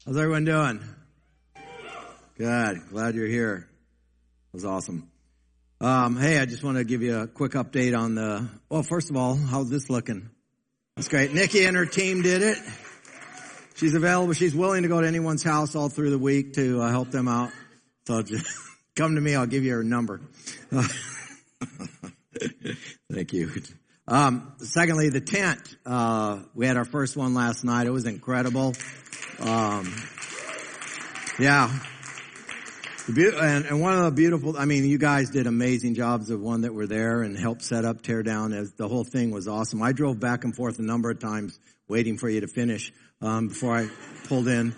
How's everyone doing? Good. Glad you're here. It was awesome. Hey, I just want to give you a quick update on first of all, how's this looking? That's great. Nikki and her team did it. She's available. She's willing to go to anyone's house all through the week to help them out. So just come to me. I'll give you her number. Thank you. Secondly, the tent. We had our first one last night. It was incredible. Yeah. And one of the beautiful, you guys did amazing jobs of one that were there and helped set up, tear down. The whole thing was awesome. I drove back and forth a number of times waiting for you to finish, before I pulled in.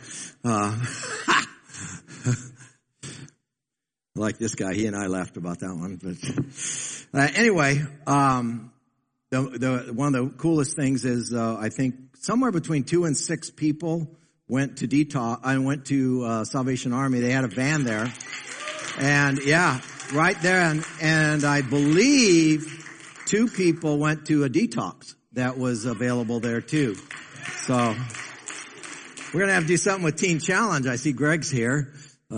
Like this guy, he and I laughed about that one. But anyway, one of the coolest things is I think somewhere between 2 and 6 people went to detox. I went to Salvation Army. They had a van there, and yeah, right there. And I believe 2 people went to a detox that was available there too. So we're gonna have to do something with Teen Challenge. I see Greg's here.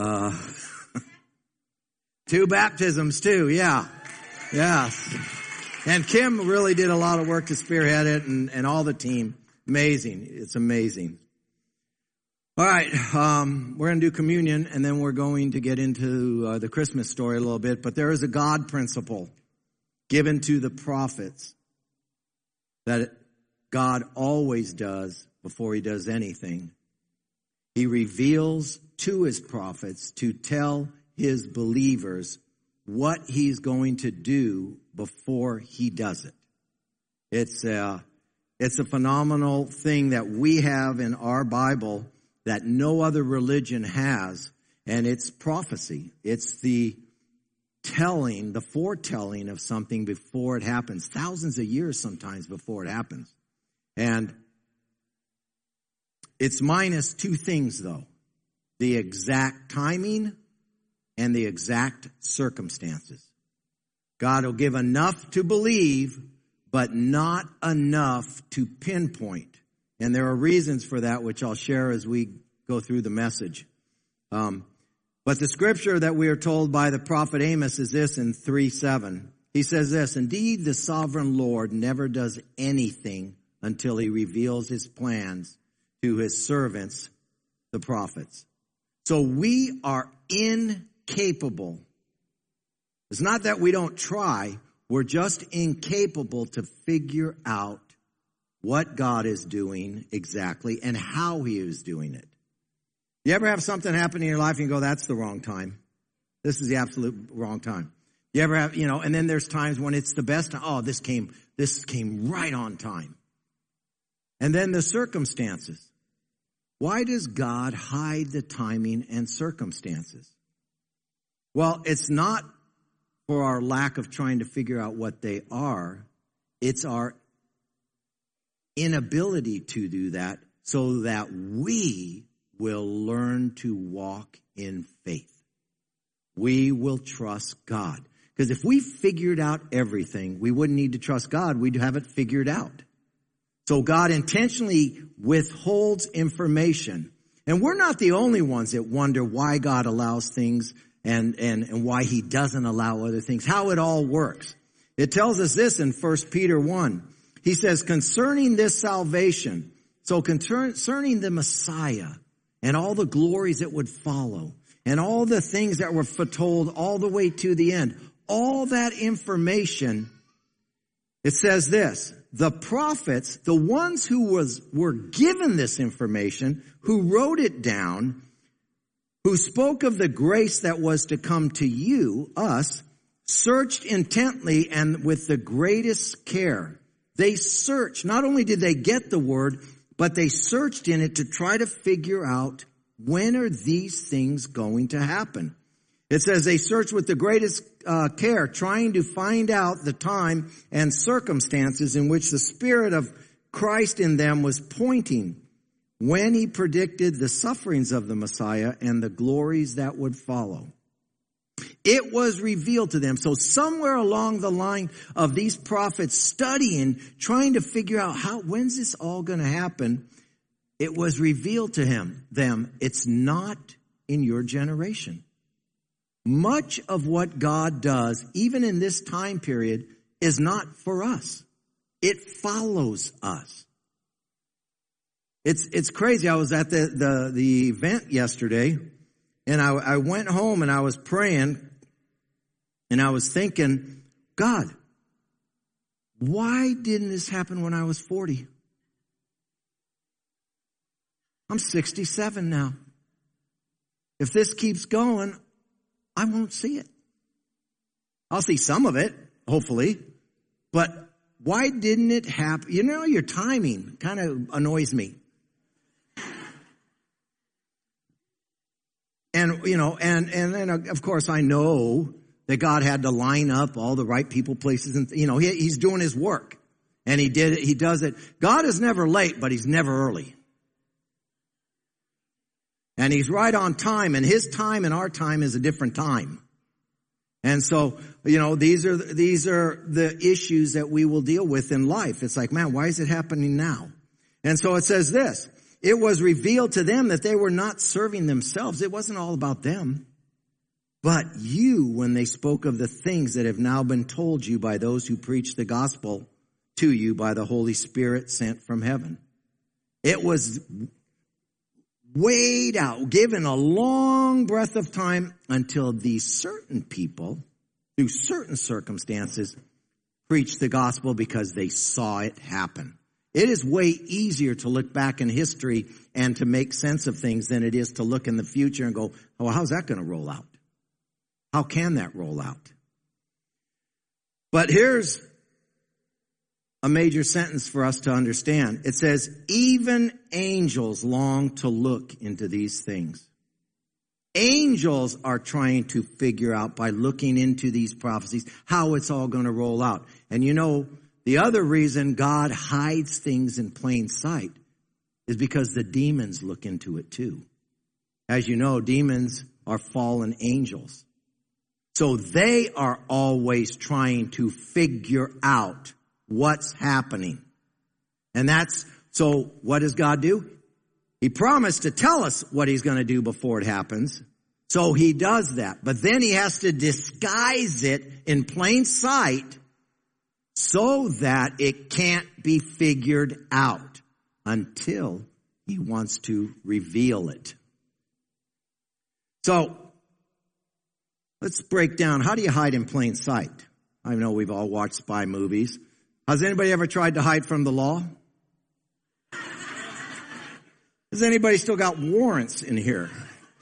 2 baptisms too. Yeah, yes. And Kim really did a lot of work to spearhead it, and all the team. Amazing. It's amazing. All right, we're going to do communion, and then we're going to get into the Christmas story a little bit. But there is a God principle given to the prophets that God always does before he does anything. He reveals to his prophets to tell his believers what he's going to do before he does it. It's a phenomenal thing that we have in our Bible that no other religion has, and it's prophecy. It's the foretelling of something before it happens, thousands of years sometimes before it happens. And it's minus 2 things, though: the exact timing and the exact circumstances. God will give enough to believe, but not enough to pinpoint. And there are reasons for that, which I'll share as we go through the message. But the scripture that we are told by the prophet Amos is this in 3:7. He says this: "Indeed, the sovereign Lord never does anything until he reveals his plans to his servants, the prophets." So we are incapable. It's not that we don't try. We're just incapable to figure out what God is doing exactly and how he is doing it. You ever have something happen in your life and you go, that's the wrong time. This is the absolute wrong time. You ever have, and then there's times when it's the best time. Oh, this came right on time. And then the circumstances. Why does God hide the timing and circumstances? Well, it's not for our lack of trying to figure out what they are. It's our inability to do that so that we will learn to walk in faith. We will trust God. Because if we figured out everything, we wouldn't need to trust God. We'd have it figured out. So God intentionally withholds information. And we're not the only ones that wonder why God allows things and why he doesn't allow other things, how it all works. It tells us this in 1 Peter 1. He says, concerning this salvation, so concerning the Messiah and all the glories that would follow and all the things that were foretold all the way to the end, all that information, it says this: the prophets, the ones who were given this information, who wrote it down, who spoke of the grace that was to come to you, us, searched intently and with the greatest care. They searched. Not only did they get the word, but they searched in it to try to figure out, when are these things going to happen? It says they searched with the greatest care, trying to find out the time and circumstances in which the Spirit of Christ in them was pointing when he predicted the sufferings of the Messiah and the glories that would follow. It was revealed to them. So somewhere along the line of these prophets studying, trying to figure out when's this all going to happen, it was revealed to them, it's not in your generation. Much of what God does, even in this time period, is not for us. It follows us. It's crazy. I was at the event yesterday, and I went home and I was praying, and I was thinking, God, why didn't this happen when I was 40? I'm 67 now. If this keeps going, I won't see it. I'll see some of it, hopefully. But why didn't it happen? You know, your timing kind of annoys me. And, you know, and then, of course, I know that God had to line up all the right people, places, and, you know, he's doing his work. And he does it. God is never late, but he's never early. And he's right on time, and his time and our time is a different time. And so, you know, these are the issues that we will deal with in life. It's like, man, why is it happening now? And so it says this, it was revealed to them that they were not serving themselves. It wasn't all about them. But you, when they spoke of the things that have now been told you by those who preach the gospel to you by the Holy Spirit sent from heaven. It was weighed out, given a long breath of time until these certain people, through certain circumstances, preached the gospel because they saw it happen. It is way easier to look back in history and to make sense of things than it is to look in the future and go, oh, how's that going to roll out? How can that roll out? But here's a major sentence for us to understand. It says, even angels long to look into these things. Angels are trying to figure out by looking into these prophecies how it's all going to roll out. And you know, the other reason God hides things in plain sight is because the demons look into it too. As you know, demons are fallen angels. So they are always trying to figure out what's happening. And so what does God do? He promised to tell us what he's going to do before it happens. So he does that. But then he has to disguise it in plain sight so that it can't be figured out until he wants to reveal it. So let's break down. How do you hide in plain sight? I know we've all watched spy movies. Has anybody ever tried to hide from the law? Has anybody still got warrants in here?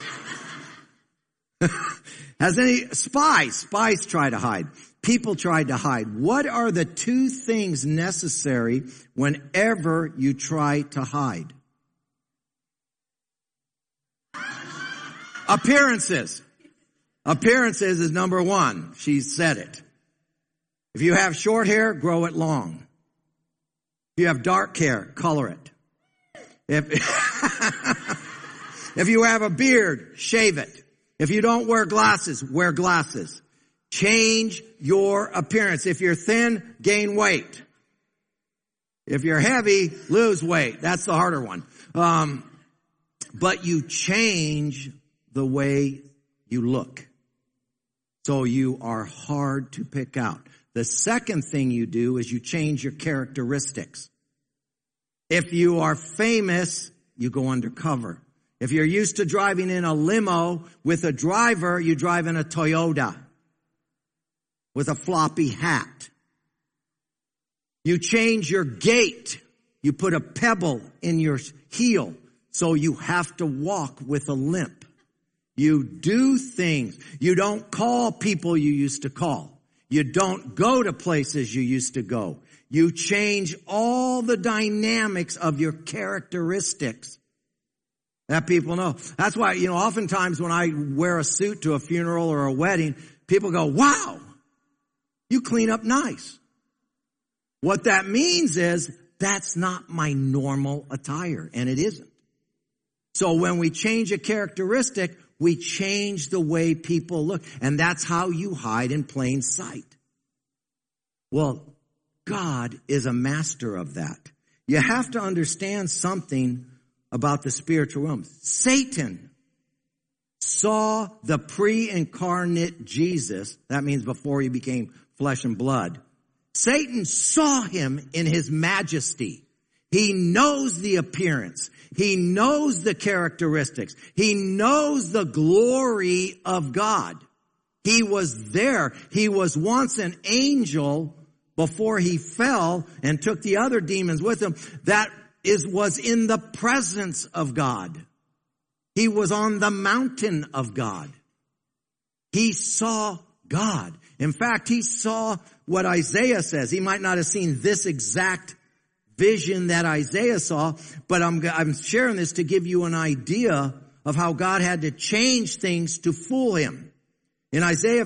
Has any spies try to hide? People tried to hide. What are the two things necessary whenever you try to hide? Appearances. Appearances is number one. She said it. If you have short hair, grow it long. If you have dark hair, color it. If you have a beard, shave it. If you don't wear glasses, wear glasses. Change your appearance. If you're thin, gain weight. If you're heavy, lose weight. That's the harder one. But you change the way you look. So you are hard to pick out. The second thing you do is you change your characteristics. If you are famous, you go undercover. If you're used to driving in a limo with a driver, you drive in a Toyota with a floppy hat. You change your gait. You put a pebble in your heel, so you have to walk with a limp. You do things. You don't call people you used to call. You don't go to places you used to go. You change all the dynamics of your characteristics that people know. That's why, you know, oftentimes when I wear a suit to a funeral or a wedding, people go, wow, you clean up nice. What that means is that's not my normal attire, and it isn't. So when we change a characteristic, we change the way people look. And that's how you hide in plain sight. Well, God is a master of that. You have to understand something about the spiritual realm. Satan saw the pre-incarnate Jesus. That means before he became flesh and blood. Satan saw him in his majesty. He knows the appearance. He knows the characteristics. He knows the glory of God. He was there. He was once an angel before he fell and took the other demons with him. Was in the presence of God. He was on the mountain of God. He saw God. In fact, he saw what Isaiah says. He might not have seen this exact vision that Isaiah saw, but I'm sharing this to give you an idea of how God had to change things to fool him. In Isaiah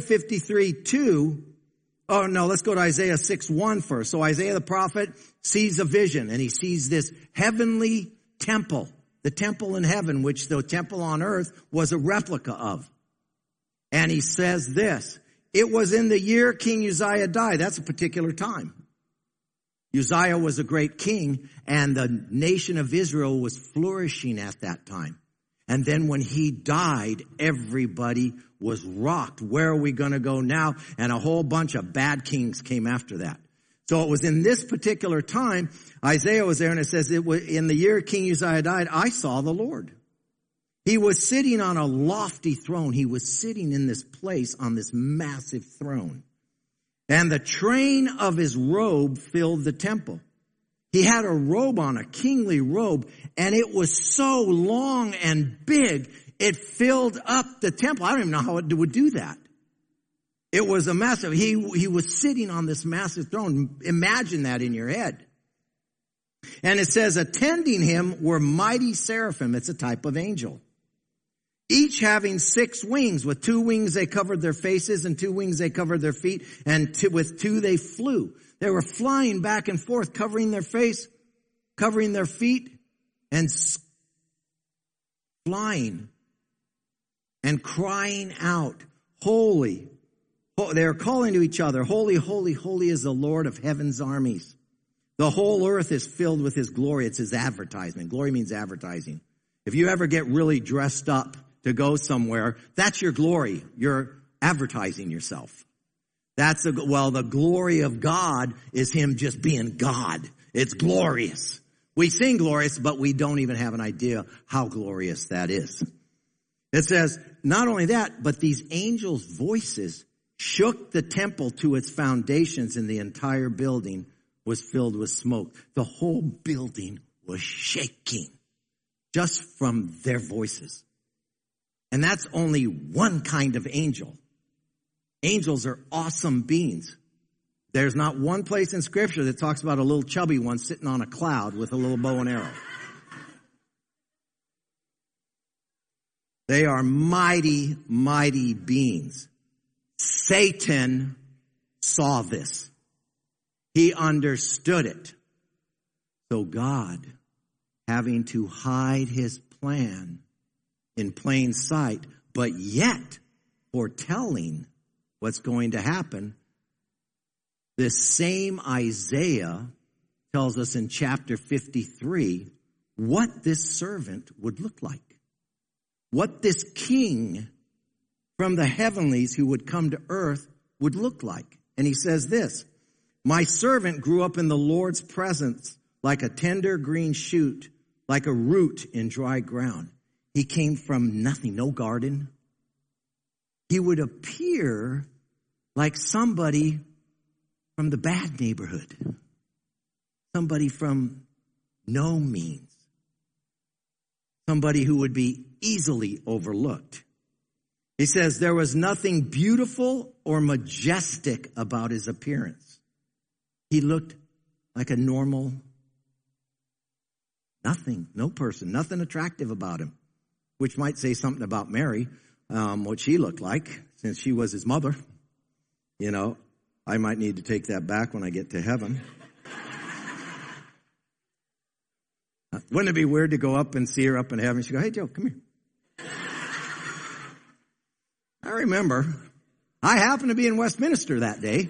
53:2, let's go to Isaiah 6:1 first. So Isaiah the prophet sees a vision, and he sees this heavenly temple, the temple in heaven, which the temple on earth was a replica of. And he says this, it was in the year King Uzziah died. That's a particular time. Uzziah was a great king, and the nation of Israel was flourishing at that time. And then when he died, everybody was rocked. Where are we going to go now? And a whole bunch of bad kings came after that. So it was in this particular time, Isaiah was there, and it says, it was in the year King Uzziah died, I saw the Lord. He was sitting on a lofty throne. He was sitting in this place on this massive throne. And the train of his robe filled the temple. He had a robe on, a kingly robe, and it was so long and big, it filled up the temple. I don't even know how it would do that. It was a massive, he was sitting on this massive throne. Imagine that in your head. And it says, attending him were mighty seraphim. It's a type of angel. Each having 6 wings. With 2 wings they covered their faces, and 2 wings they covered their feet, and with 2 they flew. They were flying back and forth, covering their face, covering their feet, and flying and crying out, holy. They are calling to each other, holy, holy, holy is the Lord of heaven's armies. The whole earth is filled with his glory. It's his advertisement. Glory means advertising. If you ever get really dressed up to go somewhere, that's your glory. You're advertising yourself. The glory of God is him just being God. It's glorious. We sing glorious, but we don't even have an idea how glorious that is. It says, not only that, but these angels' voices shook the temple to its foundations, and the entire building was filled with smoke. The whole building was shaking just from their voices. And that's only one kind of angel. Angels are awesome beings. There's not one place in Scripture that talks about a little chubby one sitting on a cloud with a little bow and arrow. They are mighty, mighty beings. Satan saw this. He understood it. So God, having to hide his plan in plain sight, but yet foretelling what's going to happen, this same Isaiah tells us in chapter 53 what this servant would look like. What this king from the heavenlies who would come to earth would look like. And he says this, my servant grew up in the Lord's presence like a tender green shoot, like a root in dry ground. He came from nothing, no garden. He would appear like somebody from the bad neighborhood, somebody from no means, somebody who would be easily overlooked. He says there was nothing beautiful or majestic about his appearance. He looked like a normal, no person, nothing attractive about him, which might say something about Mary, what she looked like, since she was his mother. You know, I might need to take that back when I get to heaven. Wouldn't it be weird to go up and see her up in heaven? She'd go, hey, Joe, come here. I remember, I happened to be in Westminster that day.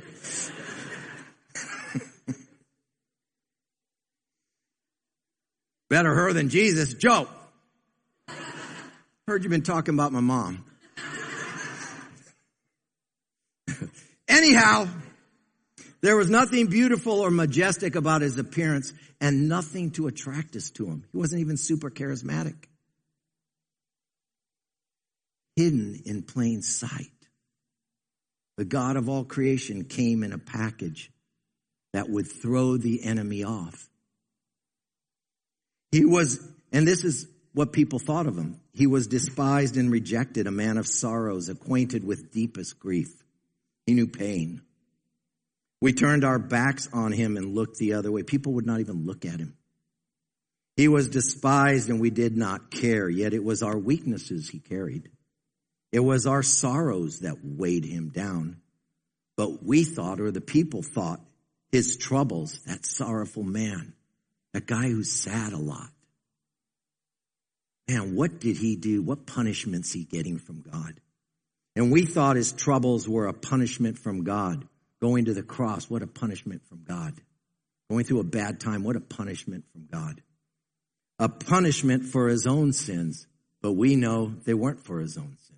Better her than Jesus. Joe. Heard you've been talking about my mom. Anyhow, there was nothing beautiful or majestic about his appearance and nothing to attract us to him. He wasn't even super charismatic. Hidden in plain sight. The God of all creation came in a package that would throw the enemy off. He was, and this is what people thought of him. He was despised and rejected, a man of sorrows, acquainted with deepest grief. He knew pain. We turned our backs on him and looked the other way. People would not even look at him. He was despised and we did not care, yet it was our weaknesses he carried. It was our sorrows that weighed him down. But we thought, or the people thought, his troubles, that sorrowful man, that guy who's sad a lot. Man, what did he do? What punishment's he getting from God? And we thought his troubles were a punishment from God. Going to the cross, what a punishment from God. Going through a bad time, what a punishment from God. A punishment for his own sins, but we know they weren't for his own sins.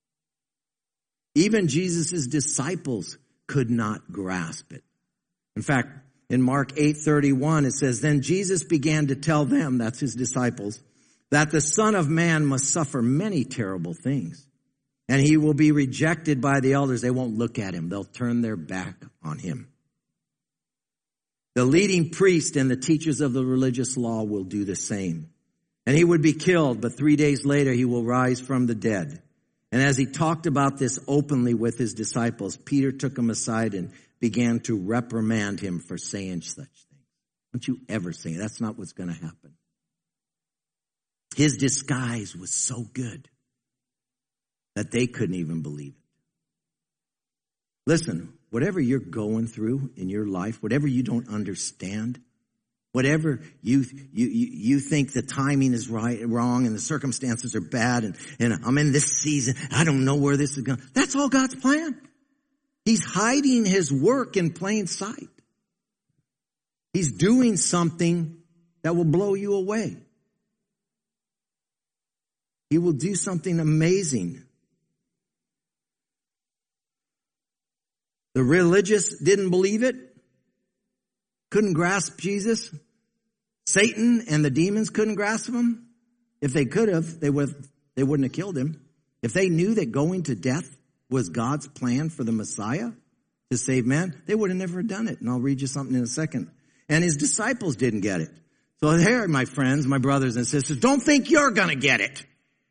Even Jesus' disciples could not grasp it. In fact, in Mark 8:31, it says, then Jesus began to tell them, that's his disciples, that the Son of Man must suffer many terrible things. And he will be rejected by the elders. They won't look at him. They'll turn their back on him. The leading priest and the teachers of the religious law will do the same. And he would be killed, but 3 days later he will rise from the dead. And as he talked about this openly with his disciples, Peter took him aside and began to reprimand him for saying such things. Don't you ever say it. That's not what's going to happen. His disguise was so good that they couldn't even believe it. Listen, whatever you're going through in your life, whatever you don't understand, whatever you think the timing is wrong and the circumstances are bad and I'm in this season, I don't know where this is going. That's all God's plan. He's hiding his work in plain sight. He's doing something that will blow you away. He will do something amazing. The religious didn't believe it, couldn't grasp Jesus. Satan and the demons couldn't grasp him. If they could have, they wouldn't have killed him. If they knew that going to death was God's plan for the Messiah to save man, they would have never done it. And I'll read you something in a second. And his disciples didn't get it. So here, my friends, my brothers and sisters, don't think you're going to get it.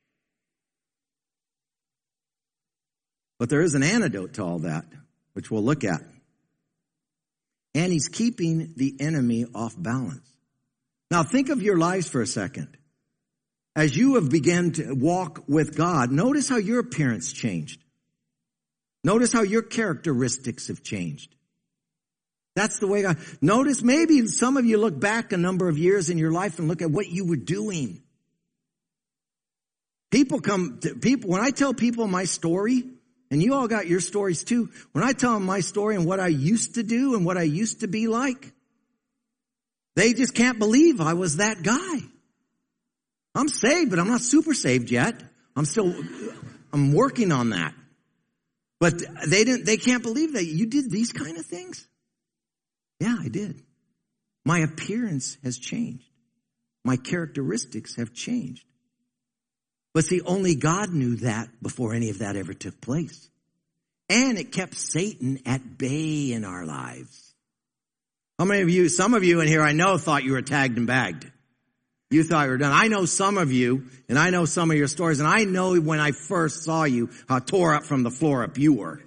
But there is an antidote to all that, which we'll look at. And he's keeping the enemy off balance. Now think of your lives for a second. As you have begun to walk with God, notice how your appearance changed. Notice how your characteristics have changed. That's the way God, notice maybe some of you look back a number of years in your life and look at what you were doing. When I tell people my story, and you all got your stories too. When I tell them my story and what I used to do and what I used to be like, they just can't believe I was that guy. I'm saved, but I'm not super saved yet. I'm working on that. But they can't believe that you did these kind of things. Yeah, I did. My appearance has changed. My characteristics have changed. But see, only God knew that before any of that ever took place. And it kept Satan at bay in our lives. How many of you, some of you in here I know thought you were tagged and bagged. You thought you were done. I know some of you, and I know some of your stories, and I know when I first saw you, how tore up from the floor up you were.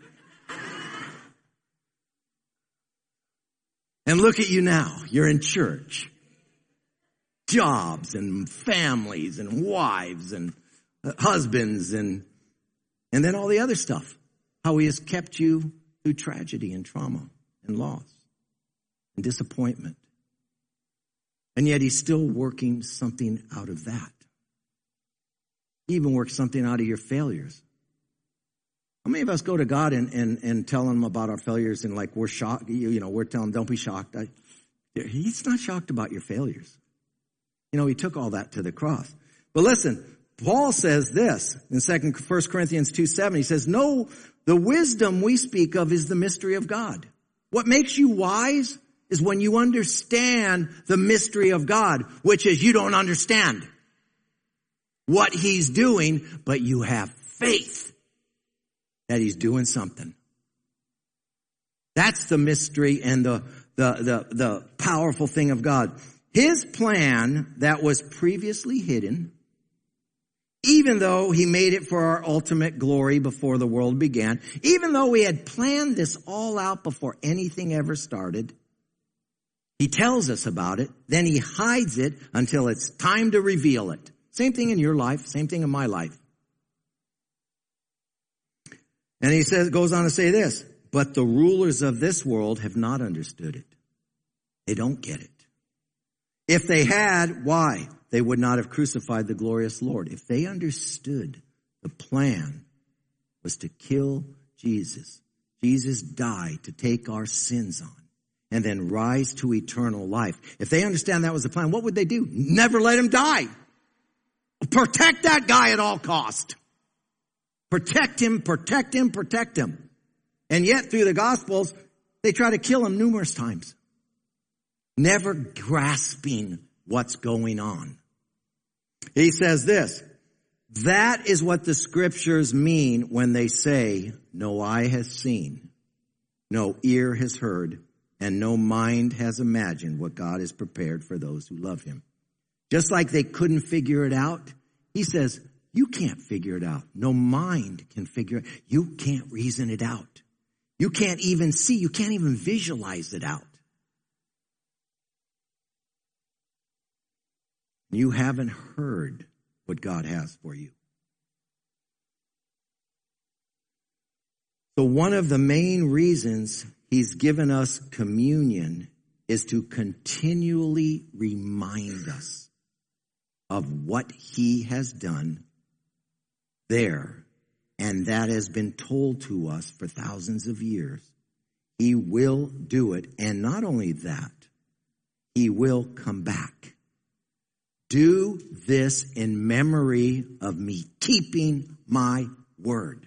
And look at you now. You're in church. Jobs and families and wives and husbands and then all the other stuff. How he has kept you through tragedy and trauma and loss and disappointment. And yet he's still working something out of that. He even works something out of your failures. How many of us go to God and tell him about our failures and like we're shocked, we're telling him, don't be shocked. He's not shocked about your failures. He took all that to the cross. But listen, Paul says this in 1 Corinthians 2:7. He says, no, the wisdom we speak of is the mystery of God. What makes you wise is when you understand the mystery of God, which is you don't understand what he's doing, but you have faith that he's doing something. That's the mystery and the powerful thing of God. His plan that was previously hidden, even though he made it for our ultimate glory before the world began, even though we had planned this all out before anything ever started, he tells us about it, then he hides it until it's time to reveal it. Same thing in your life, same thing in my life. And he goes on to say this, but the rulers of this world have not understood it. They don't get it. If they had, why? They would not have crucified the glorious Lord. If they understood the plan was to kill Jesus, Jesus died to take our sins on and then rise to eternal life. If they understand that was the plan, what would they do? Never let him die. Protect that guy at all cost. Protect him, protect him, protect him. And yet through the Gospels, they try to kill him numerous times. Never grasping what's going on. He says this, that is what the scriptures mean when they say, no eye has seen, no ear has heard, and no mind has imagined what God has prepared for those who love him. Just like they couldn't figure it out, he says, you can't figure it out. No mind can figure it. You can't reason it out. You can't even see, you can't even visualize it out. You haven't heard what God has for you. So one of the main reasons he's given us communion is to continually remind us of what he has done there. And that has been told to us for thousands of years. He will do it. And not only that, he will come back. Do this in memory of me, keeping my word.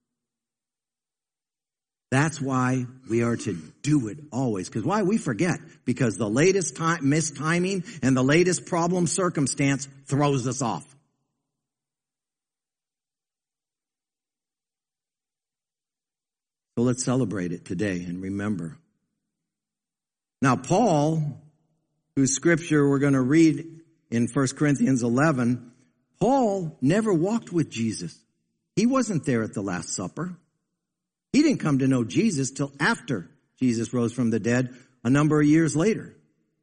That's why we are to do it always. Because why? We forget. Because the latest mistiming and the latest problem circumstance throws us off. So let's celebrate it today and remember. Now Paul, whose scripture we're going to read in 1 Corinthians 11, Paul never walked with Jesus. He wasn't there at the Last Supper. He didn't come to know Jesus till after Jesus rose from the dead a number of years later.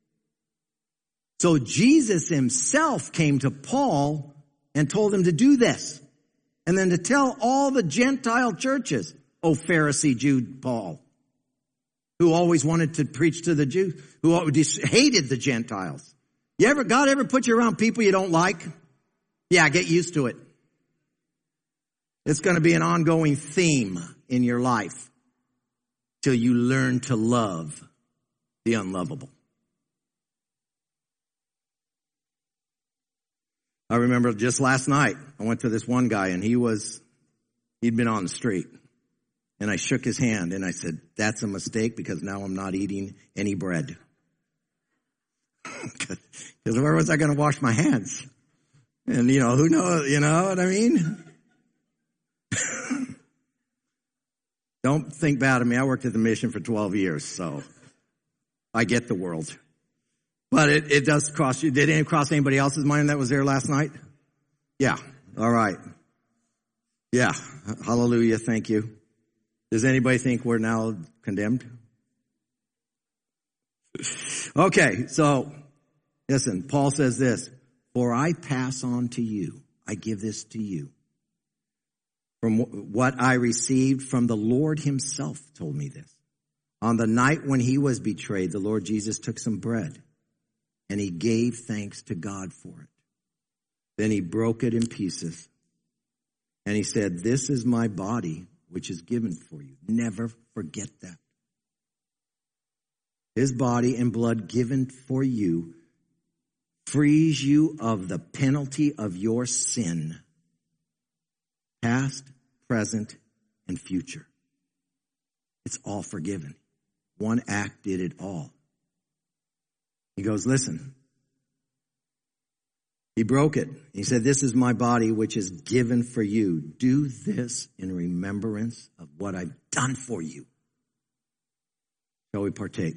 So Jesus himself came to Paul and told him to do this. And then to tell all the Gentile churches, oh Pharisee Jew Paul, who always wanted to preach to the Jews, who hated the Gentiles. God ever put you around people you don't like? Yeah, get used to it. It's going to be an ongoing theme in your life till you learn to love the unlovable. I remember just last night, I went to this one guy and he'd been on the street. And I shook his hand and I said, that's a mistake because now I'm not eating any bread. Because where was I going to wash my hands? And who knows, you know what I mean? Don't think bad of me. I worked at the mission for 12 years, so I get the world. But it does cross you. Did it cross anybody else's mind that was there last night? Yeah. All right. Yeah. Hallelujah. Thank you. Does anybody think we're now condemned? Okay, so listen, Paul says this, for I pass on to you, I give this to you. From what I received from the Lord himself told me this. On the night when he was betrayed, the Lord Jesus took some bread and he gave thanks to God for it. Then he broke it in pieces and he said, this is my body, which is given for you. Never forget that. His body and blood given for you. frees you of the penalty of your sin, past, present, and future. It's all forgiven. One act did it all. He goes, listen. He broke it. He said, this is my body which is given for you. Do this in remembrance of what I've done for you. Shall we partake?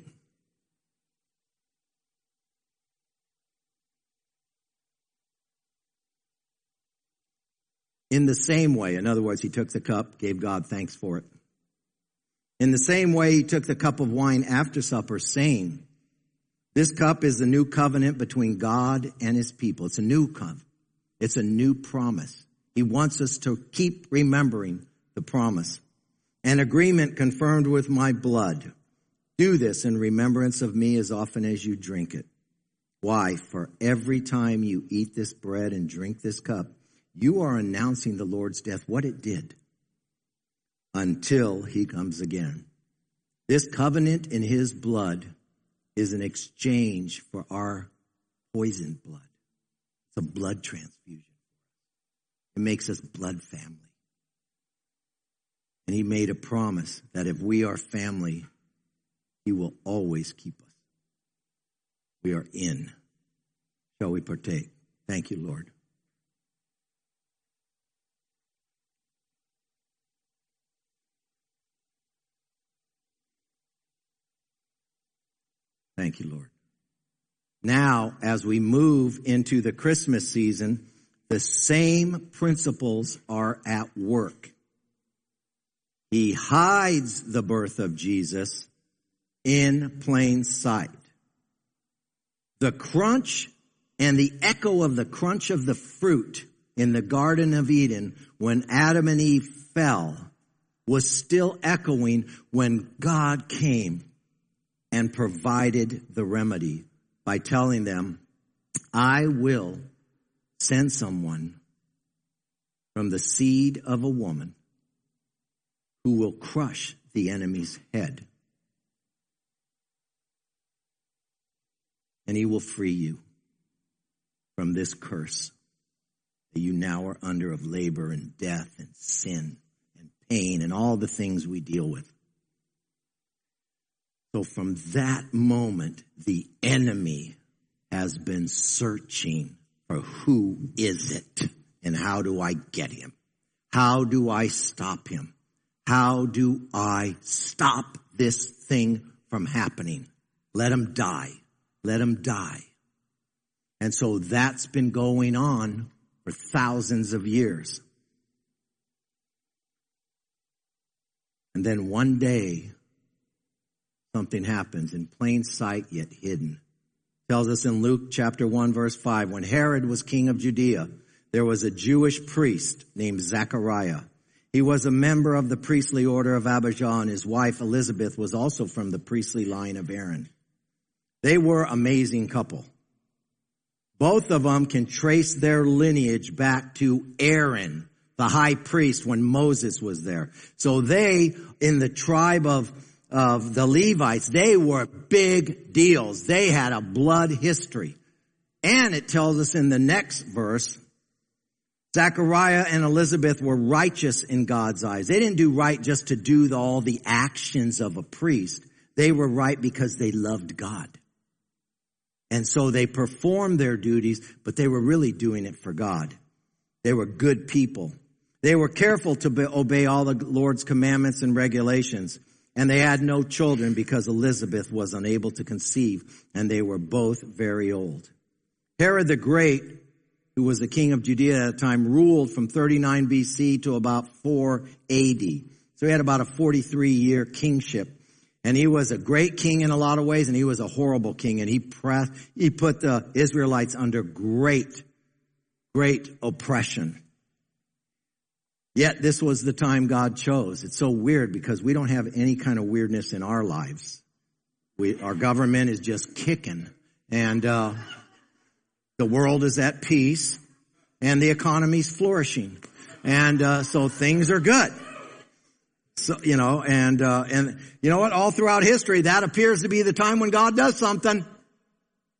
In the same way, in other words, he took the cup, gave God thanks for it. In the same way, he took the cup of wine after supper, saying, this cup is the new covenant between God and his people. It's a new covenant. It's a new promise. He wants us to keep remembering the promise. An agreement confirmed with my blood. Do this in remembrance of me as often as you drink it. Why? For every time you eat this bread and drink this cup, you are announcing the Lord's death, what it did, until he comes again. This covenant in his blood is an exchange for our poisoned blood. It's a blood transfusion. It makes us blood family. And he made a promise that if we are family, he will always keep us. We are in. Shall we partake? Thank you, Lord. Thank you, Lord. Now, as we move into the Christmas season, the same principles are at work. He hides the birth of Jesus in plain sight. The crunch and the echo of the crunch of the fruit in the Garden of Eden when Adam and Eve fell was still echoing when God came and provided the remedy by telling them, I will send someone from the seed of a woman who will crush the enemy's head. And he will free you from this curse that you now are under of labor and death and sin and pain and all the things we deal with. So from that moment, the enemy has been searching for who is it and how do I get him? How do I stop him? How do I stop this thing from happening? Let him die. Let him die. And so that's been going on for thousands of years. And then one day, something happens in plain sight yet hidden. It tells us in Luke chapter 1 verse 5, when Herod was king of Judea, there was a Jewish priest named Zechariah. He was a member of the priestly order of Abijah, and his wife Elizabeth was also from the priestly line of Aaron. They were an amazing couple. Both of them can trace their lineage back to Aaron, the high priest, when Moses was there. So they, in the tribe of the Levites, they were big deals. They had a blood history. And it tells us in the next verse, Zechariah and Elizabeth were righteous in God's eyes. They didn't do right just to do all the actions of a priest. They were right because they loved God. And so they performed their duties, but they were really doing it for God. They were good people. They were careful to obey all the Lord's commandments and regulations. And they had no children because Elizabeth was unable to conceive, and they were both very old. Herod the Great, who was the king of Judea at the time, ruled from 39 BC to about 4 AD. So he had about a 43-year kingship. And he was a great king in a lot of ways, and he was a horrible king. And he put the Israelites under great oppression. Yet this was the time God chose. It's so weird because we don't have any kind of weirdness in our lives. Our government is just kicking, and the world is at peace, and the economy's flourishing, and so things are good. So and you know what? All throughout history, that appears to be the time when God does something.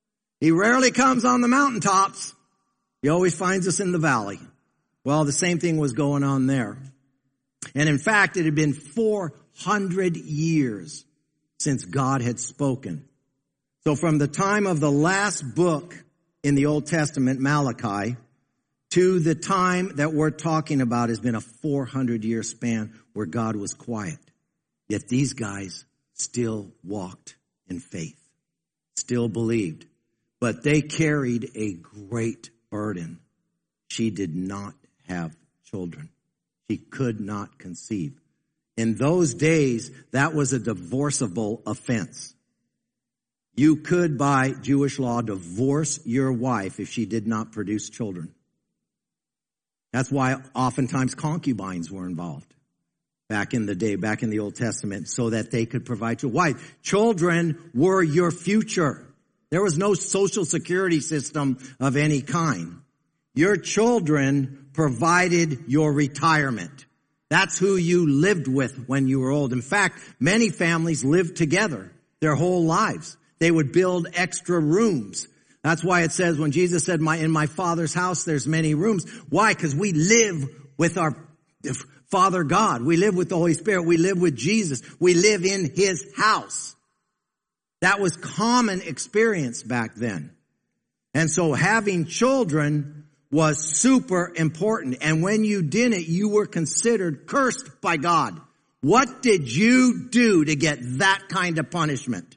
He rarely comes on the mountaintops. He always finds us in the valley. Well, the same thing was going on there. And in fact, it had been 400 years since God had spoken. So from the time of the last book in the Old Testament, Malachi, to the time that we're talking about has been a 400-year span where God was quiet. Yet these guys still walked in faith, still believed. But they carried a great burden. She did not have children. She could not conceive. In those days, that was a divorceable offense. You could, by Jewish law, divorce your wife if she did not produce children. That's why oftentimes concubines were involved back in the day, back in the Old Testament, so that they could provide your wife. Children were your future. There was no social security system of any kind. Your children provided your retirement. That's who you lived with when you were old. In fact, many families lived together their whole lives. They would build extra rooms. That's why it says when Jesus said, in my Father's house there's many rooms. Why? Because we live with our Father God. We live with the Holy Spirit. We live with Jesus. We live in His house. That was common experience back then. And so having children was super important. And when you didn't, you were considered cursed by God. What did you do to get that kind of punishment?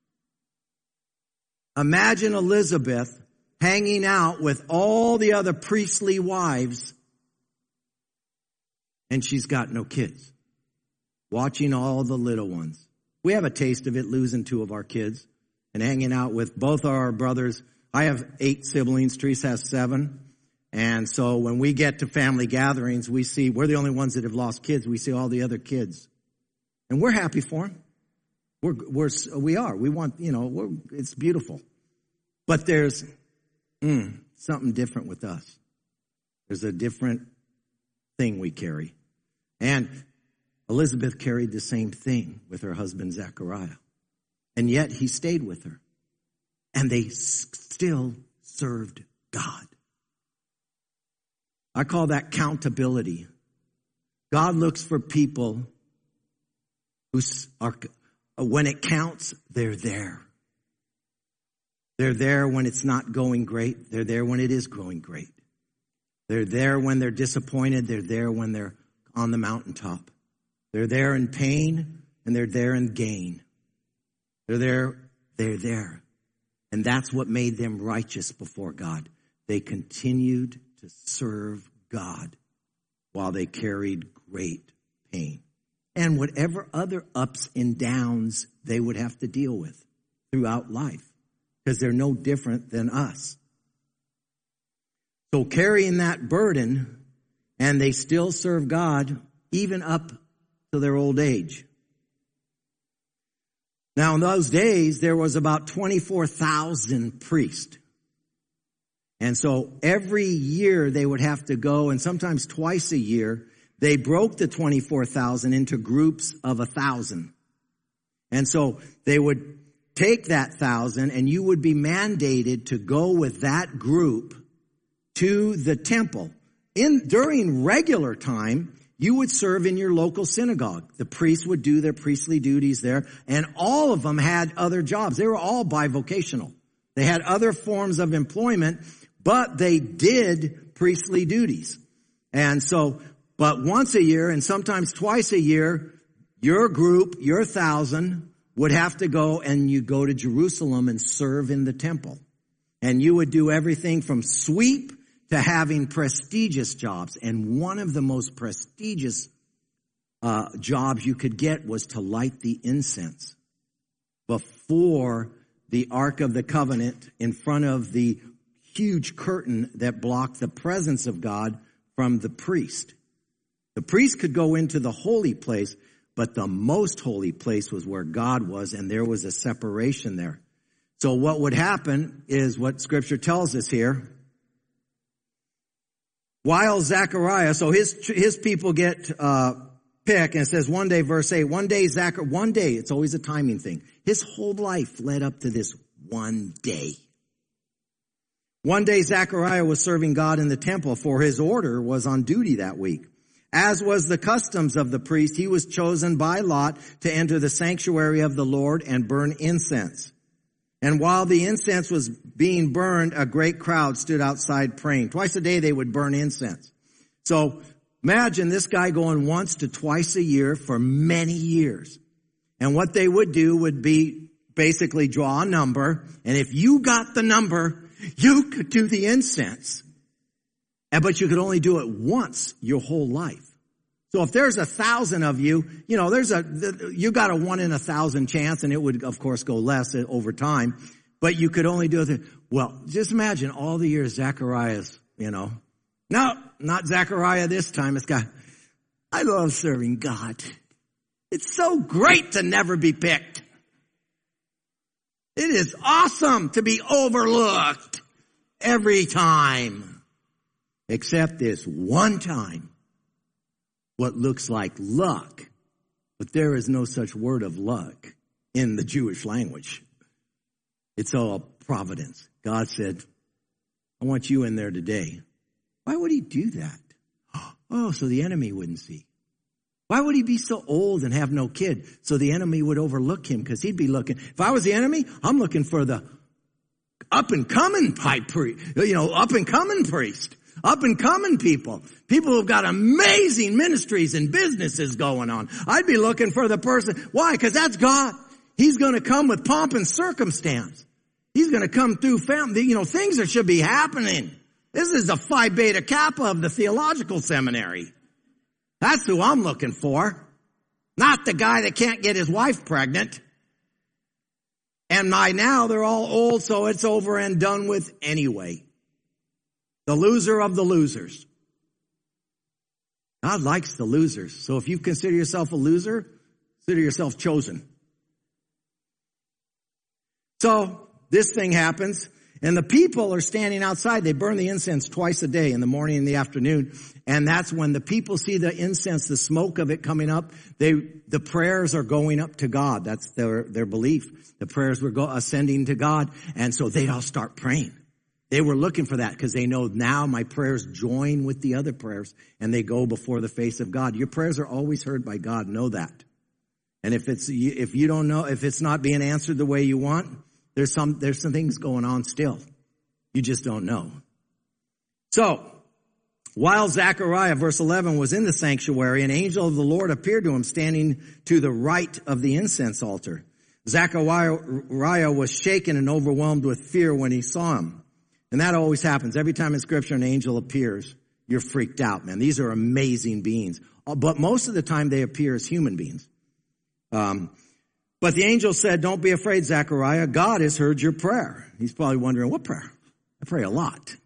Imagine Elizabeth hanging out with all the other priestly wives, and she's got no kids, watching all the little ones. We have a taste of it, losing 2 of our kids and hanging out with both our brothers. I have 8 siblings. Teresa has 7. And so when we get to family gatherings, we're the only ones that have lost kids. We see all the other kids. And we're happy for them. We are. We want, it's beautiful. But there's something different with us. There's a different thing we carry. And Elizabeth carried the same thing with her husband Zechariah. And yet he stayed with her. And they still served God. I call that countability. God looks for people who are, when it counts, they're there. They're there when it's not going great. They're there when it is going great. They're there when they're disappointed. They're there when they're on the mountaintop. They're there in pain, and they're there in gain. They're there. And that's what made them righteous before God. They continued to serve God while they carried great pain. And whatever other ups and downs they would have to deal with throughout life. Because they're no different than us. So carrying that burden, and they still serve God even up to their old age. Now in those days, there was about 24,000 priests. And so every year they would have to go, and sometimes twice a year, they broke the 24,000 into groups of 1,000. And so they would take that 1,000, and you would be mandated to go with that group to the temple. During regular time, you would serve in your local synagogue. The priests would do their priestly duties there, and all of them had other jobs. They were all bivocational. They had other forms of employment, but they did priestly duties. And so, but once a year, and sometimes twice a year, your group, your 1,000, would have to go, and you go to Jerusalem and serve in the temple. And you would do everything from sweep to having prestigious jobs. And one of the most prestigious jobs you could get was to light the incense before the Ark of the Covenant in front of the huge curtain that blocked the presence of God from the priest. The priest could go into the holy place, but the most holy place was where God was, and there was a separation there. So what would happen is what Scripture tells us here. While Zechariah, so his people get picked, and it says one day, verse 8, one day, it's always a timing thing. His whole life led up to this one day. One day Zechariah was serving God in the temple, for his order was on duty that week. As was the customs of the priest, he was chosen by lot to enter the sanctuary of the Lord and burn incense. And while the incense was being burned, a great crowd stood outside praying. Twice a day they would burn incense. So imagine this guy going once to twice a year for many years. And what they would do would be basically draw a number. And if you got the number, you could do the incense. But you could only do it once your whole life. So if there's 1,000 of you, you got a 1 in 1,000 chance, and it would of course go less over time, but you could only do it. Well, just imagine all the years Zechariah's, No, not Zechariah this time. It's got, I love serving God. It's so great to never be picked. It is awesome to be overlooked every time. Except this one time. What looks like luck. But there is no such word of luck in the Jewish language. It's all providence. God said, I want you in there today. Why would he do that? Oh, so the enemy wouldn't see. Why would he be so old and have no kid? So the enemy would overlook him, because he'd be looking. If I was the enemy, I'm looking for the up and coming priest, up and coming people who've got amazing ministries and businesses going on. I'd be looking for the person. Why? Because that's God. He's going to come with pomp and circumstance. He's going to come through family. Things that should be happening. This is the Phi Beta Kappa of the theological seminary. That's who I'm looking for. Not the guy that can't get his wife pregnant. And by now they're all old, so it's over and done with anyway. The loser of the losers. God likes the losers. So if you consider yourself a loser, consider yourself chosen. So this thing happens, and the people are standing outside. They burn the incense twice a day, in the morning and the afternoon. And that's when the people see the incense, the smoke of it coming up. The prayers are going up to God. That's their belief. The prayers were ascending to God. And so they all start praying. They were looking for that because they know now my prayers join with the other prayers and they go before the face of God. Your prayers are always heard by God. Know that. And if you don't know, if it's not being answered the way you want, there's some things going on still. You just don't know. So, while Zechariah, verse 11, was in the sanctuary, an angel of the Lord appeared to him standing to the right of the incense altar. Zechariah was shaken and overwhelmed with fear when he saw him. And that always happens. Every time in Scripture an angel appears, you're freaked out, man. These are amazing beings. But most of the time they appear as human beings. But the angel said, don't be afraid, Zechariah. God has heard your prayer. He's probably wondering, what prayer? I pray a lot.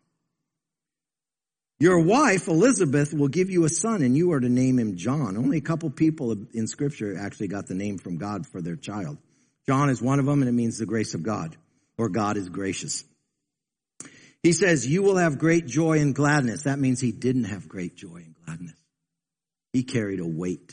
Your wife, Elizabeth, will give you a son, and you are to name him John. Only a couple people in Scripture actually got the name from God for their child. John is one of them, and it means the grace of God, or God is gracious. He says, you will have great joy and gladness. That means he didn't have great joy and gladness. He carried a weight.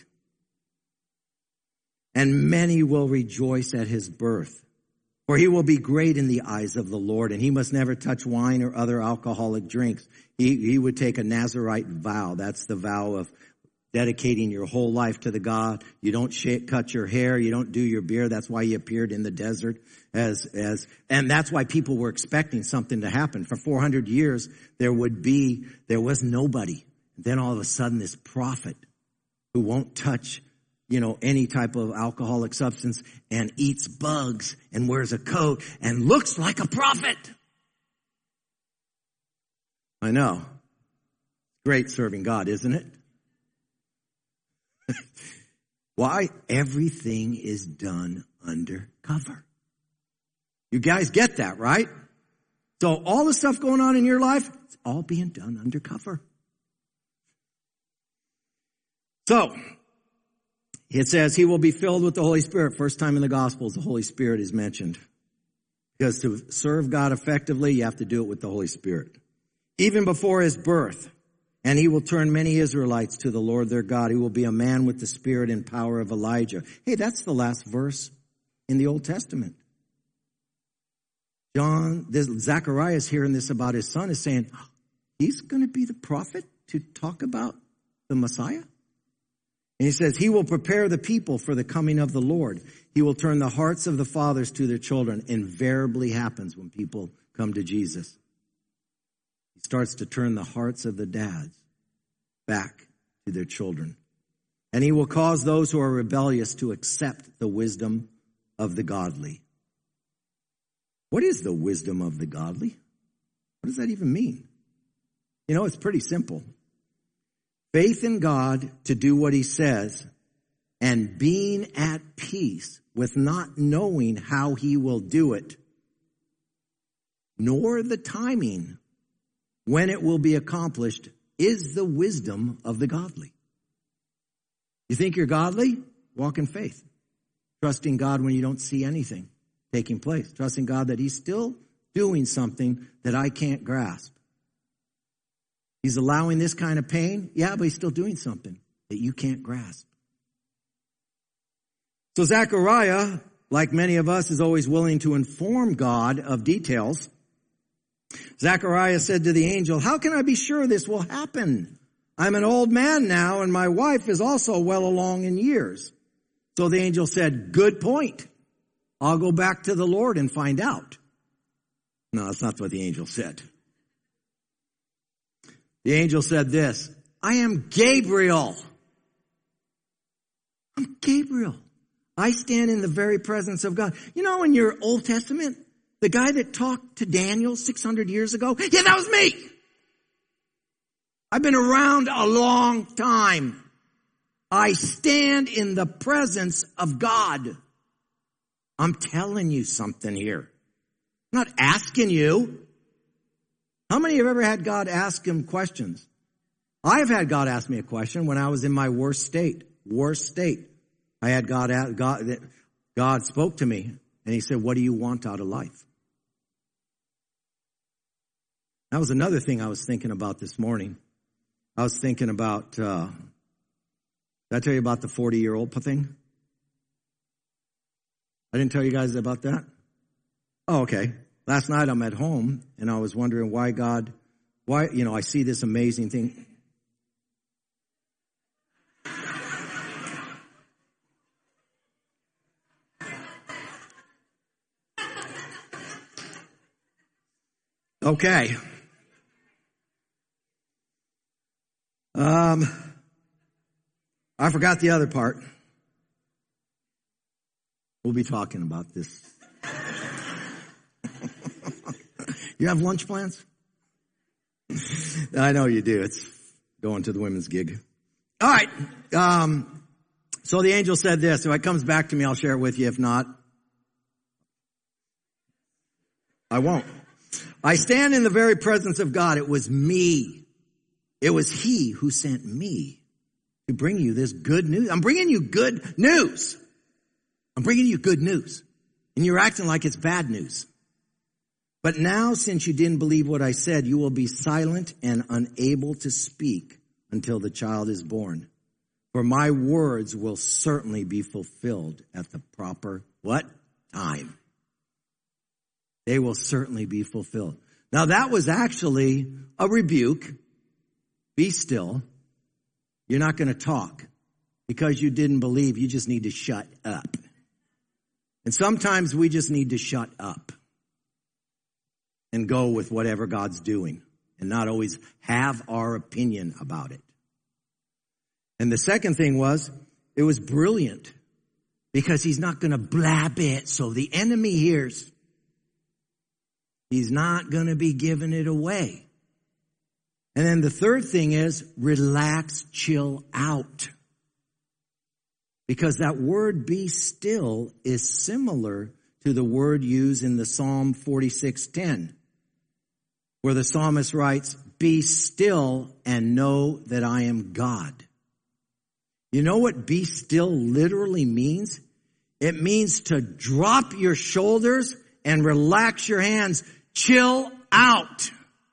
And many will rejoice at his birth. For he will be great in the eyes of the Lord, and he must never touch wine or other alcoholic drinks. He would take a Nazirite vow. That's the vow of dedicating your whole life to the God. You don't cut your hair. You don't do your beard. That's why he appeared in the desert and that's why people were expecting something to happen. For 400 years, there was nobody. Then all of a sudden, this prophet who won't touch any type of alcoholic substance and eats bugs and wears a coat and looks like a prophet. I know. Great serving God, isn't it? Why? Everything is done undercover. You guys get that, right? So all the stuff going on in your life, it's all being done undercover. So, it says he will be filled with the Holy Spirit. First time in the Gospels, the Holy Spirit is mentioned. Because to serve God effectively, you have to do it with the Holy Spirit. Even before his birth. And he will turn many Israelites to the Lord their God. He will be a man with the spirit and power of Elijah. Hey, that's the last verse in the Old Testament. Zacharias hearing this about his son is saying, he's going to be the prophet to talk about the Messiah? And he says, he will prepare the people for the coming of the Lord. He will turn the hearts of the fathers to their children. Invariably happens when people come to Jesus. He starts to turn the hearts of the dads back to their children. And he will cause those who are rebellious to accept the wisdom of the godly. What is the wisdom of the godly? What does that even mean? You know, it's pretty simple. Faith in God to do what he says and being at peace with not knowing how he will do it, nor the timing when it will be accomplished, is the wisdom of the godly. You think you're godly? Walk in faith. Trusting God when you don't see anything taking place. Trusting God that he's still doing something that I can't grasp. He's allowing this kind of pain. Yeah, but he's still doing something that you can't grasp. So Zechariah, like many of us, is always willing to inform God of details. Zechariah said to the angel, how can I be sure this will happen? I'm an old man now, and my wife is also well along in years. So the angel said, good point. I'll go back to the Lord and find out. No, that's not what the angel said. The angel said this, I am Gabriel. I'm Gabriel. I stand in the very presence of God. You know, in your Old Testament, the guy that talked to Daniel 600 years ago, yeah, that was me. I've been around a long time. I stand in the presence of God. I'm telling you something here. I'm not asking you. How many have ever had God ask him questions? I've had God ask me a question when I was in my worst state. I had God spoke to me and he said, what do you want out of life? That was another thing I was thinking about this morning. I was thinking about, did I tell you about the 40-year-old thing? I didn't tell you guys about that? Oh, okay. Last night I'm at home and I was wondering why, I see this amazing thing. Okay. I forgot the other part. We'll be talking about this. You have lunch plans? I know you do. It's going to the women's gig. All right. So the angel said this. If it comes back to me, I'll share it with you. If not, I won't. I stand in the very presence of God. It was me. It was he who sent me to bring you this good news. I'm bringing you good news. And you're acting like it's bad news. But now, since you didn't believe what I said, you will be silent and unable to speak until the child is born. For my words will certainly be fulfilled at the proper, what? Time. They will certainly be fulfilled. Now that was actually a rebuke. Be still. You're not going to talk because you didn't believe. You just need to shut up. And sometimes we just need to shut up and go with whatever God's doing and not always have our opinion about it. And the second thing was, it was brilliant because he's not going to blab it so the enemy hears. He's not going to be giving it away. And then the third thing is relax, chill out. Because that word be still is similar to the word used in the Psalm 46:10, where the psalmist writes, be still and know that I am God. You know what be still literally means? It means to drop your shoulders and relax your hands. Chill out.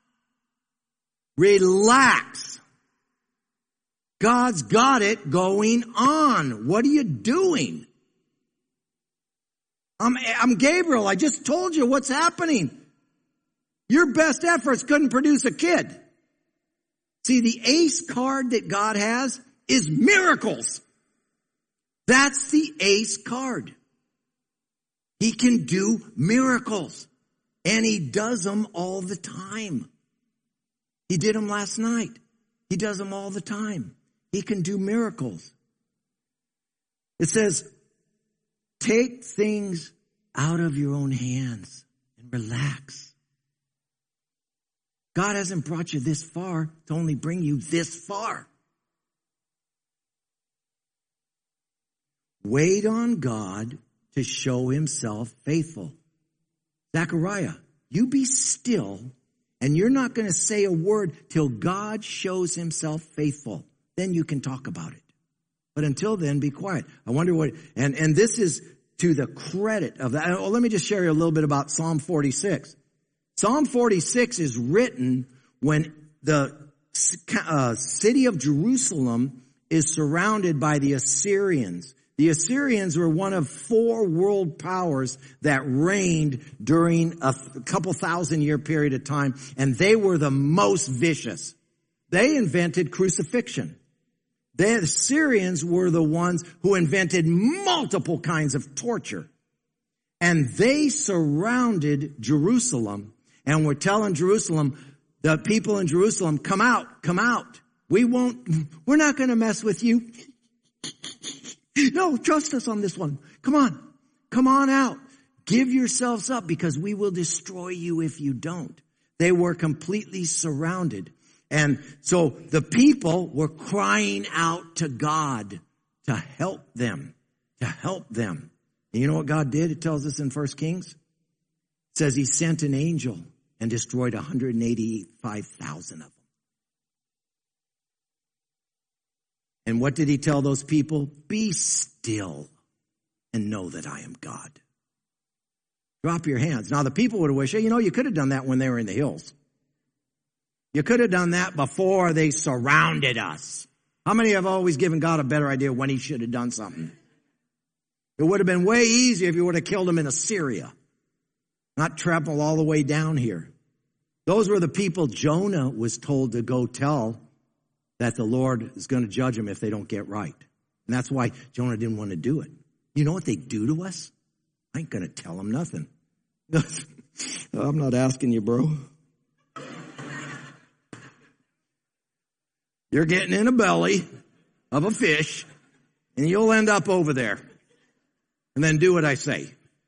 Relax. God's got it going on. What are you doing? I'm Gabriel. I just told you what's happening. Your best efforts couldn't produce a kid. See, the ace card that God has is miracles. That's the ace card. He can do miracles. And he does them all the time. He did them last night. He does them all the time. He can do miracles. It says, take things out of your own hands and relax. God hasn't brought you this far to only bring you this far. Wait on God to show himself faithful. Zechariah, you be still, and you're not going to say a word till God shows himself faithful. Then you can talk about it. But until then, be quiet. I wonder what, and this is to the credit of that. Let me just share you a little bit about Psalm 46. Psalm 46 is written when the city of Jerusalem is surrounded by the Assyrians. The Assyrians were one of 4 world powers that reigned during a couple 1,000-year period of time, and they were the most vicious. They invented crucifixion. The Assyrians were the ones who invented multiple kinds of torture. And they surrounded Jerusalem and were telling Jerusalem, the people in Jerusalem, come out, come out. We're not going to mess with you. No, trust us on this one. Come on out. Give yourselves up because we will destroy you if you don't. They were completely surrounded. And so the people were crying out to God to help them, And you know what God did? It tells us in 1 Kings. It says he sent an angel and destroyed 185,000 of them. And what did he tell those people? Be still and know that I am God. Drop your hands. Now the people would have wished, you could have done that when they were in the hills. You could have done that before they surrounded us. How many have always given God a better idea when he should have done something? It would have been way easier if you would have killed him in Assyria, not travel all the way down here. Those were the people Jonah was told to go tell that the Lord is going to judge them if they don't get right. And that's why Jonah didn't want to do it. You know what they do to us? I ain't going to tell them nothing. I'm not asking you, bro. You're getting in a belly of a fish, and you'll end up over there. And then do what I say.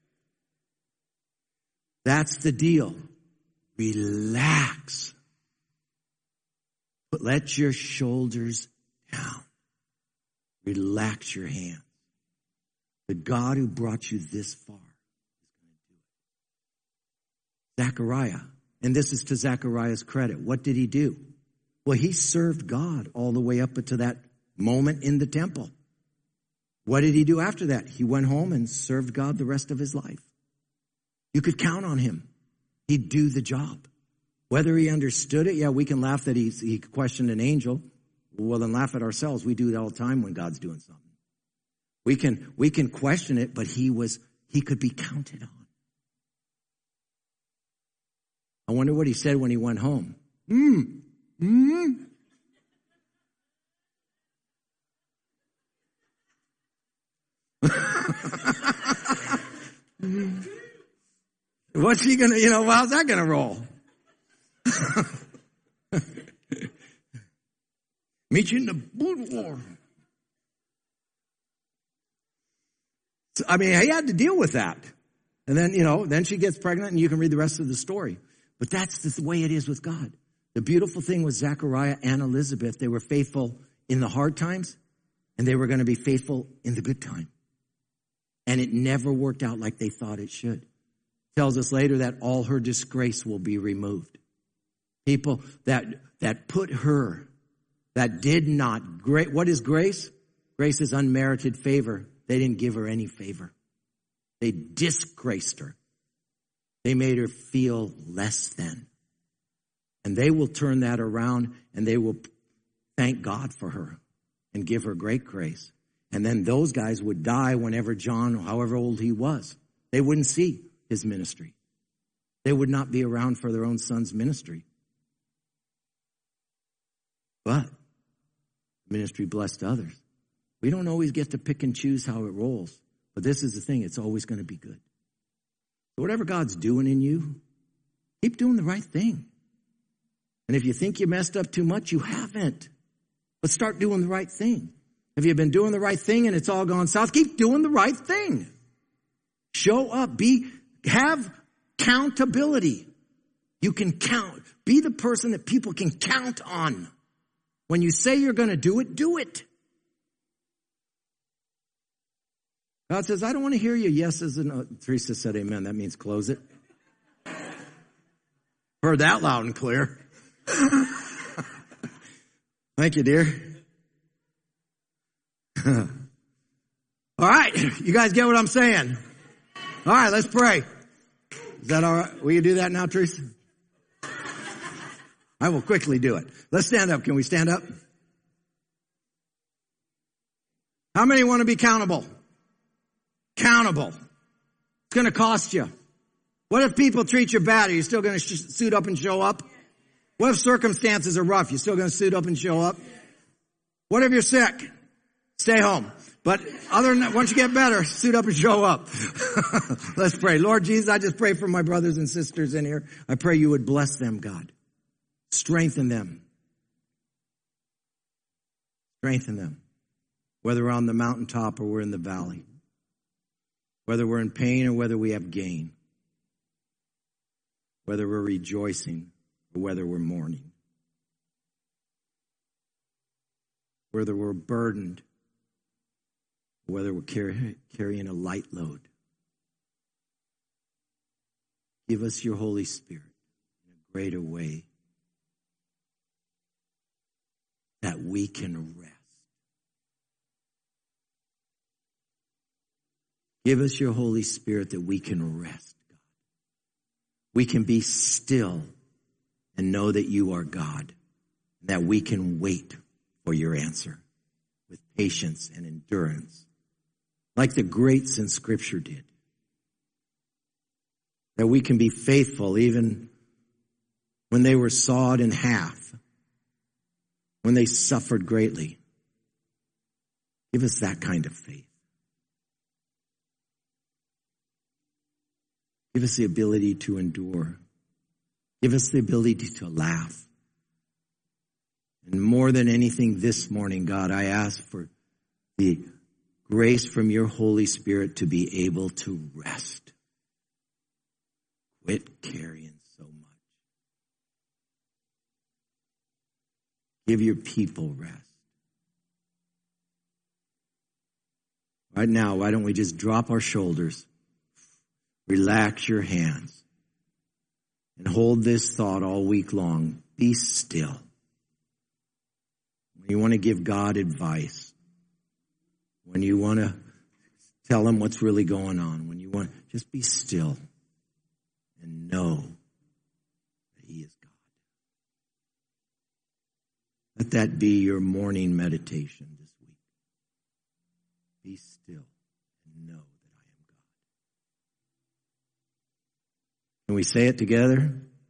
That's the deal. Relax. But let your shoulders down. Relax your hands. The God who brought you this far is going to do it. Zechariah, and this is to Zechariah's credit. What did he do? Well, he served God all the way up to that moment in the temple. What did he do after that? He went home and served God the rest of his life. You could count on him. He'd do the job. Whether he understood it, we can laugh that he questioned an angel. Well, then laugh at ourselves. We do it all the time when God's doing something. We can question it, but he could be counted on. I wonder what he said when he went home. What's he gonna, how's that gonna roll? Meet you in the boudoir. So, he had to deal with that. And then, then she gets pregnant and you can read the rest of the story. But that's the way it is with God. The beautiful thing with Zechariah and Elizabeth, they were faithful in the hard times and they were going to be faithful in the good time. And it never worked out like they thought it should. It tells us later that all her disgrace will be removed. People that put her, that did not, what is grace? Grace is unmerited favor. They didn't give her any favor. They disgraced her. They made her feel less than. And they will turn that around and they will thank God for her and give her great grace. And then those guys would die whenever John, however old he was. They wouldn't see his ministry. They would not be around for their own son's ministry. But the ministry blessed others. We don't always get to pick and choose how it rolls. But this is the thing, it's always going to be good. So whatever God's doing in you, keep doing the right thing. And if you think you messed up too much, you haven't. But start doing the right thing. If you've been doing the right thing and it's all gone south, keep doing the right thing. Show up. Have accountability. You can count. Be the person that people can count on. When you say you're going to do it, do it. God says, I don't want to hear your yeses and no. Teresa said amen. That means close it. Heard that loud and clear. Thank you, dear. All right. You guys get what I'm saying? All right, let's pray. Is that all right? Will you do that now, Teresa? I will quickly do it. Let's stand up. Can we stand up? How many want to be accountable? Accountable. It's going to cost you. What if people treat you bad? Are you still going to suit up and show up? What if circumstances are rough? You still going to suit up and show up? What if you're sick? Stay home. But other than that, once you get better, suit up and show up. Let's pray. Lord Jesus, I just pray for my brothers and sisters in here. I pray you would bless them, God. Strengthen them. Strengthen them. Whether we're on the mountaintop or we're in the valley. Whether we're in pain or whether we have gain. Whether we're rejoicing or whether we're mourning. Whether we're burdened, whether we're carrying a light load. Give us your Holy Spirit in a greater way that we can rest. Give us your Holy Spirit that we can rest, God. We can be still and know that you are God, and that we can wait for your answer with patience and endurance, like the greats in Scripture did. That we can be faithful even when they were sawed in half, when they suffered greatly. Give us that kind of faith. Give us the ability to endure. Give us the ability to laugh. And more than anything this morning, God, I ask for the grace from your Holy Spirit to be able to rest. Quit carrying so much. Give your people rest. Right now, why don't we just drop our shoulders, relax your hands, and hold this thought all week long. Be still. When you want to give God advice, when you want to tell him what's really going on, when you want, just be still and know that he is God. Let that be your morning meditation this week. Be still and know that I am God. Can we say it together?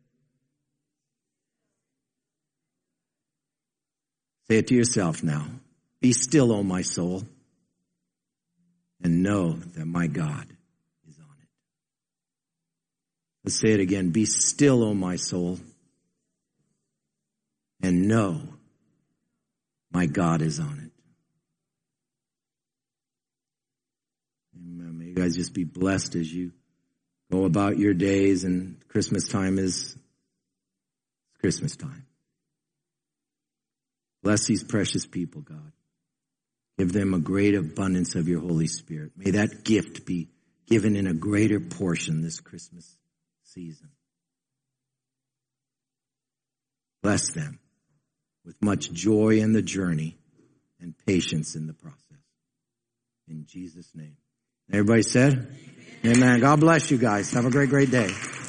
Say it to yourself now. Be still, O my soul, and know that my God is on it. Let's say it again. Be still, O my soul, and know my God is on it. Amen. May you guys just be blessed as you go about your days, and Christmas time is Christmas time. Bless these precious people, God. Give them a great abundance of your Holy Spirit. May that gift be given in a greater portion this Christmas season. Bless them with much joy in the journey and patience in the process. In Jesus' name. Everybody said? Amen. God bless you guys. Have a great, great day.